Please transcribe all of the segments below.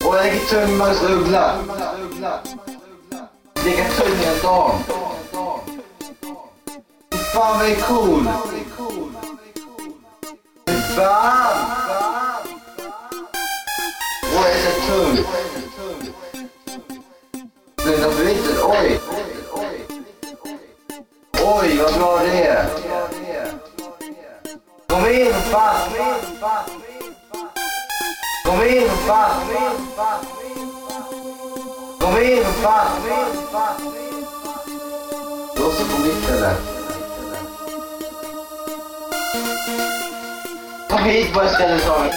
Och jag är tung med att uggla. Lika tung en dag. Fan vad är cool. Fan. Och jag är så tung. Den där bryter, oj. Oj, vad bra det är. Kom in, fan. Kom in, fan. Kom in, fan. Låt oss på mitt eller. Kom hit, vad jag ställer sig.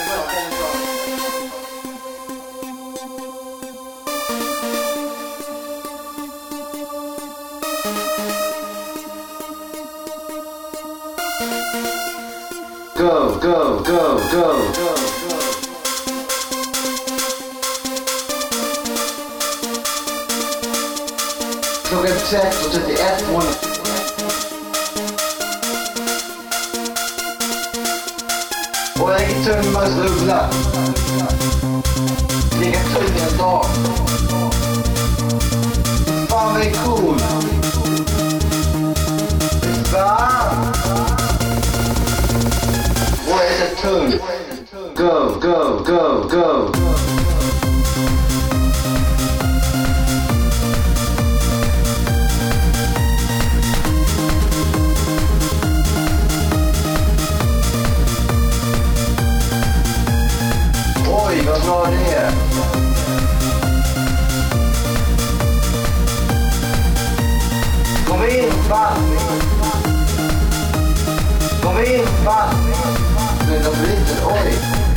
Go, go, go, go, go. Klockan 13:31 morgon. Och jag är tung med att uggla. Lika tung en dag. Fan vad är cool. Fan. Och jag är så tung. Go, go, go, go. Oj, vad bra det är. Kom in, fan. Kom in, fan. Men de bryter, oj.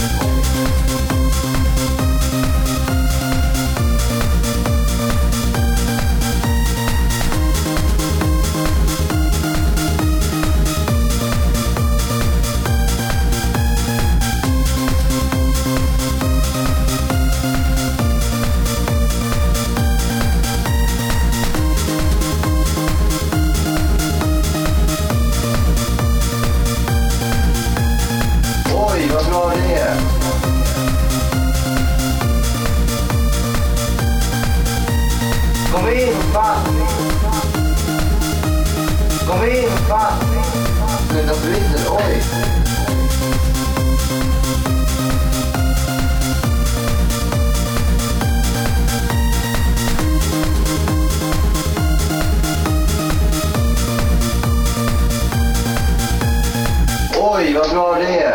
Oj, vad bra det är. Kom in, fan. Kom in, fan. Men de bryter, oj. Oj, vad bra det är.